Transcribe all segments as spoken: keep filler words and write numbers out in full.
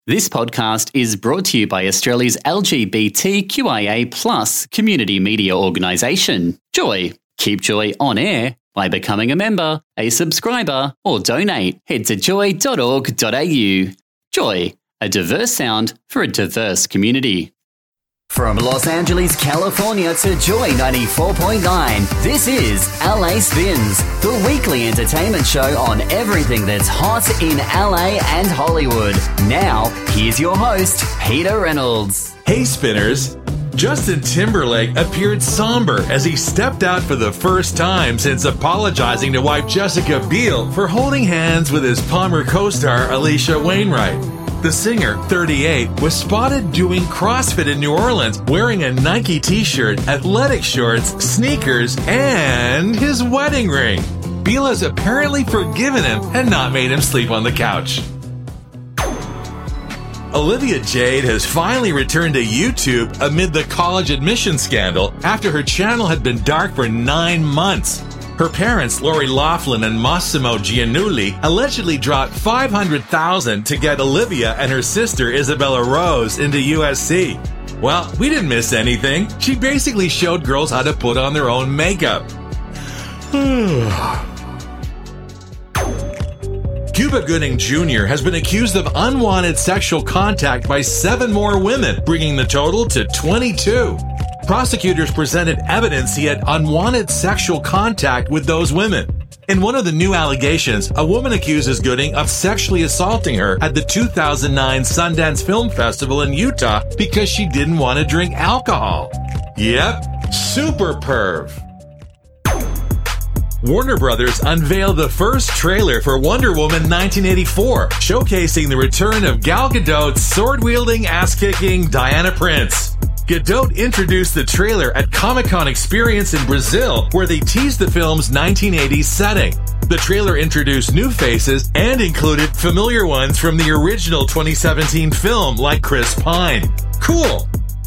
This podcast is brought to you by Australia's L G B T Q I A plus community media organisation, Joy. Keep Joy on air by becoming a member, a subscriber, or donate. Head to joy dot org dot a u. Joy, a diverse sound for a diverse community. From Los Angeles, California to Joy ninety-four point nine, this is L A Spins, the weekly entertainment show on everything that's hot in L A and Hollywood. Now, here's your host, Peter Reynolds. Hey Spinners! Justin Timberlake appeared somber as he stepped out for the first time since apologizing to wife Jessica Biel for holding hands with his Palmer co-star Alicia Wainwright. The singer, thirty-eight, was spotted doing CrossFit in New Orleans wearing a Nike t-shirt, athletic shorts, sneakers, and his wedding ring. Biel has apparently forgiven him and not made him sleep on the couch. Olivia Jade has finally returned to YouTube amid the college admission scandal after her channel had been dark for nine months. Her parents, Lori Loughlin and Massimo Giannulli, allegedly dropped five hundred thousand dollars to get Olivia and her sister Isabella Rose into U S C. Well, we didn't miss anything. She basically showed girls how to put on their own makeup. Cuba Gooding Junior has been accused of unwanted sexual contact by seven more women, bringing the total to twenty-two. Prosecutors presented evidence he had unwanted sexual contact with those women. In one of the new allegations, a woman accuses Gooding of sexually assaulting her at the two thousand nine Sundance Film Festival in Utah because she didn't want to drink alcohol. Yep, super perv. Warner Brothers unveiled the first trailer for Wonder Woman nineteen eighty-four, showcasing the return of Gal Gadot's sword-wielding, ass-kicking Diana Prince. Gadot introduced the trailer at Comic-Con Experience in Brazil, where they teased the film's nineteen eighties setting. The trailer introduced new faces and included familiar ones from the original twenty seventeen film, like Chris Pine. Cool!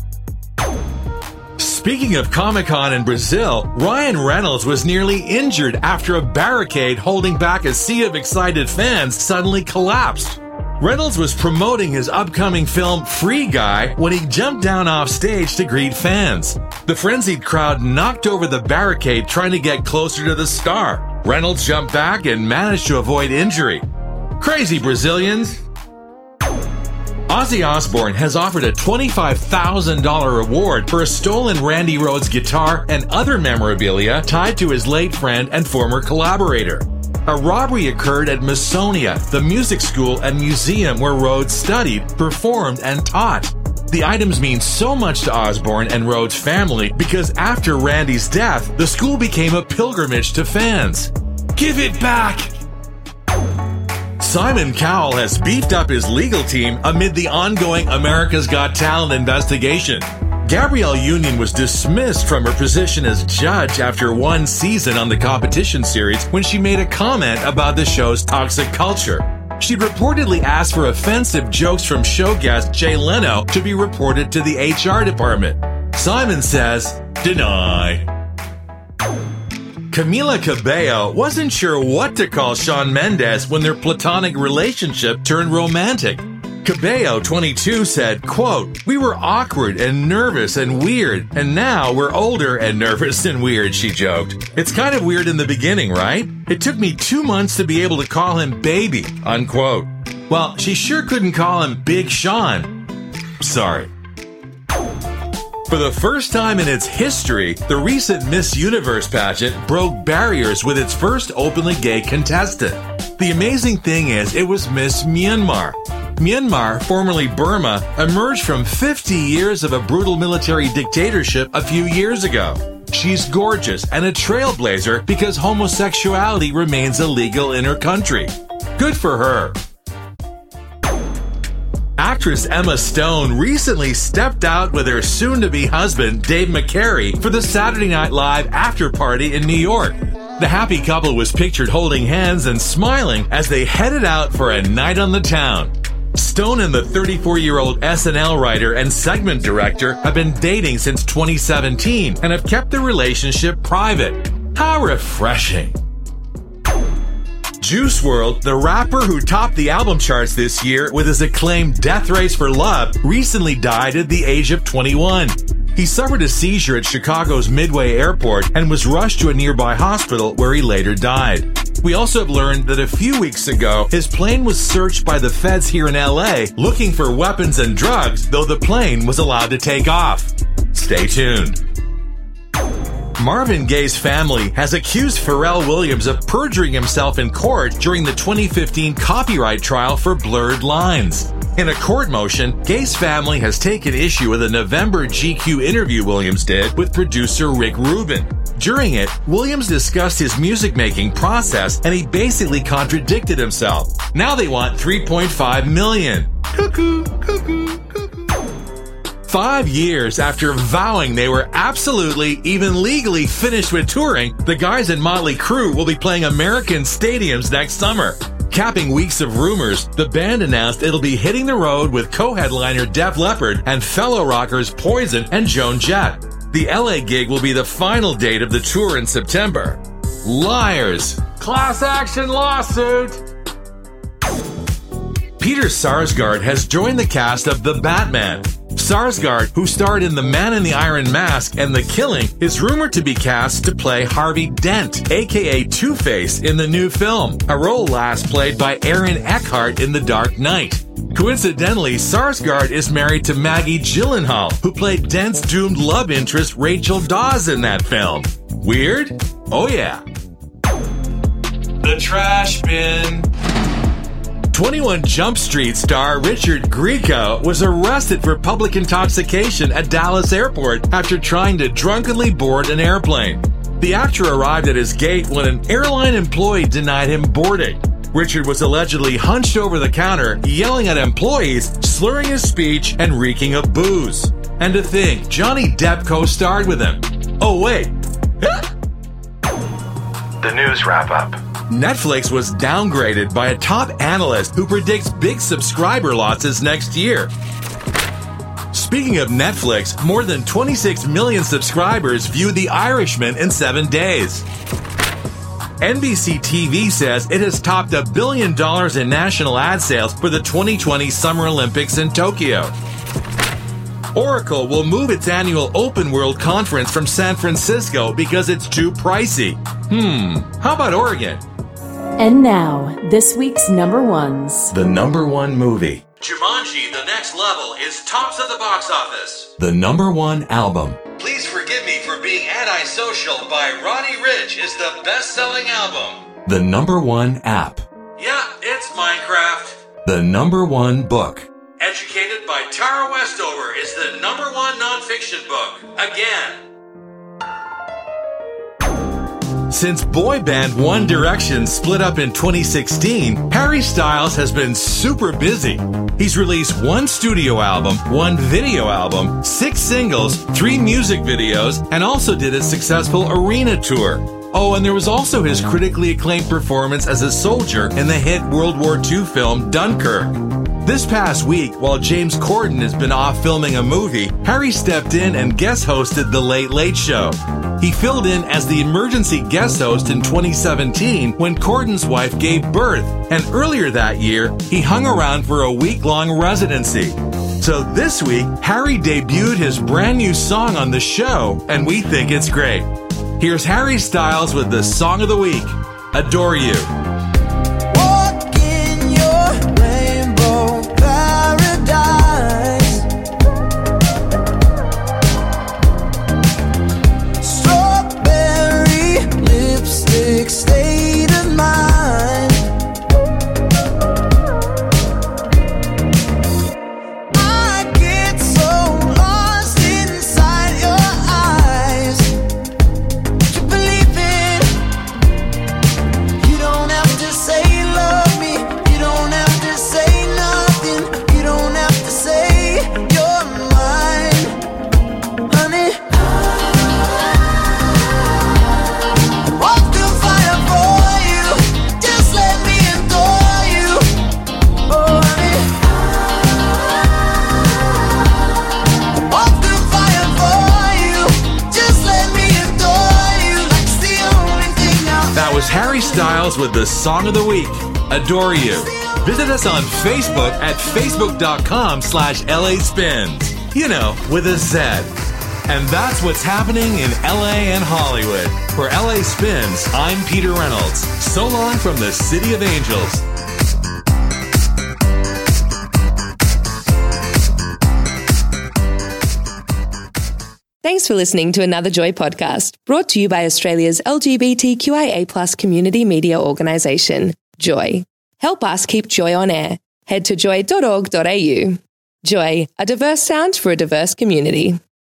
Speaking of Comic-Con in Brazil, Ryan Reynolds was nearly injured after a barricade holding back a sea of excited fans suddenly collapsed. Reynolds was promoting his upcoming film Free Guy when he jumped down off stage to greet fans. The frenzied crowd knocked over the barricade trying to get closer to the star. Reynolds jumped back and managed to avoid injury. Crazy Brazilians! Ozzy Osbourne has offered a twenty-five thousand dollars reward for a stolen Randy Rhoads guitar and other memorabilia tied to his late friend and former collaborator. A robbery occurred at Masonia, the music school and museum where Rhoads studied, performed, and taught. The items mean so much to Osbourne and Rhoads' family because after Randy's death, the school became a pilgrimage to fans. Give it back! Simon Cowell has beefed up his legal team amid the ongoing America's Got Talent investigation. Gabrielle Union was dismissed from her position as judge after one season on the competition series when she made a comment about the show's toxic culture. She'd reportedly asked for offensive jokes from show guest Jay Leno to be reported to the H R department. Simon says, deny. Camila Cabello wasn't sure what to call Shawn Mendes when their platonic relationship turned romantic. Cabello, twenty-two, said, quote, "We were awkward and nervous and weird, and now we're older and nervous and weird," she joked. "It's kind of weird in the beginning, right? It took me two months to be able to call him baby," unquote. Well, she sure couldn't call him Big Sean. Sorry. For the first time in its history, the recent Miss Universe pageant broke barriers with its first openly gay contestant. The amazing thing is, it was Miss Myanmar. Myanmar, formerly Burma, emerged from fifty years of a brutal military dictatorship a few years ago. She's gorgeous and a trailblazer because homosexuality remains illegal in her country. Good for her. Actress Emma Stone recently stepped out with her soon-to-be husband, Dave McCary, for the Saturday Night Live after party in New York. The happy couple was pictured holding hands and smiling as they headed out for a night on the town. Stone and the thirty-four-year-old S N L writer and segment director have been dating since twenty seventeen and have kept their relationship private. How refreshing. Juice world, the rapper who topped the album charts this year with his acclaimed Death Race for Love, recently died at the age of twenty-one. He suffered a seizure at Chicago's Midway Airport and was rushed to a nearby hospital where he later died. We also have learned that a few weeks ago, his plane was searched by the feds here in L A looking for weapons and drugs, though the plane was allowed to take off. Stay tuned. Marvin Gaye's family has accused Pharrell Williams of perjuring himself in court during the twenty fifteen copyright trial for Blurred Lines. In a court motion, Gaye's family has taken issue with a November G Q interview Williams did with producer Rick Rubin. During it, Williams discussed his music-making process and he basically contradicted himself. Now they want three point five million dollars. Cuckoo, cuckoo, cuckoo. Five years after vowing they were absolutely, even legally finished with touring, the guys in Motley Crue will be playing American stadiums next summer. Capping weeks of rumors, the band announced it'll be hitting the road with co-headliner Def Leppard and fellow rockers Poison and Joan Jett. The L A gig will be the final date of the tour in September. Liars! Class action lawsuit! Peter Sarsgaard has joined the cast of The Batman. Sarsgaard, who starred in The Man in the Iron Mask and The Killing, is rumored to be cast to play Harvey Dent, aka Two-Face, in the new film, a role last played by Aaron Eckhart in The Dark Knight. Coincidentally, Sarsgaard is married to Maggie Gyllenhaal, who played Dent's doomed love interest Rachel Dawes in that film. Weird? Oh yeah. The Trash Bin. twenty-one Jump Street star Richard Grieco was arrested for public intoxication at Dallas Airport after trying to drunkenly board an airplane. The actor arrived at his gate when an airline employee denied him boarding. Richard was allegedly hunched over the counter, yelling at employees, slurring his speech, and reeking of booze. And to think, Johnny Depp co-starred with him. Oh wait. The news wrap-up. Netflix was downgraded by a top analyst who predicts big subscriber losses next year. Speaking of Netflix, more than twenty-six million subscribers viewed The Irishman in seven days. N B C T V says it has topped a billion dollars in national ad sales for the twenty twenty Summer Olympics in Tokyo. Oracle will move its annual Open World Conference from San Francisco because it's too pricey. Hmm, how about Oregon? And now, this week's number ones. The number one movie. Jumanji: The Next Level is tops of the box office. The number one album. Please Forgive Me for Being Antisocial by Roddy Ricch is the best-selling album. The number one app. Yeah, it's Minecraft. The number one book. Educated by Tara Westover is the number one nonfiction book. Again. Since boy band One Direction split up in twenty sixteen, Harry Styles has been super busy. He's released one studio album, one video album, six singles, three music videos, and also did a successful arena tour. Oh, and there was also his critically acclaimed performance as a soldier in the hit World War Two film Dunkirk. This past week, while James Corden has been off filming a movie, Harry stepped in and guest hosted The Late Late Show. He filled in as the emergency guest host in twenty seventeen when Corden's wife gave birth, and earlier that year, he hung around for a week-long residency. So this week, Harry debuted his brand new song on the show, and we think it's great. Here's Harry Styles with the Song of the Week, Adore You. Don't Styles with the Song of the Week, Adore You. Visit us on Facebook at facebook.com slash LA Spins. You know, with a Z. And that's what's happening in L A and Hollywood. For L A Spins, I'm Peter Reynolds. So long from the City of Angels. Thanks for listening to another Joy podcast, brought to you by Australia's L G B T Q I A plus community media organisation, Joy. Help us keep Joy on air. Head to joy dot org dot a u. Joy, a diverse sound for a diverse community.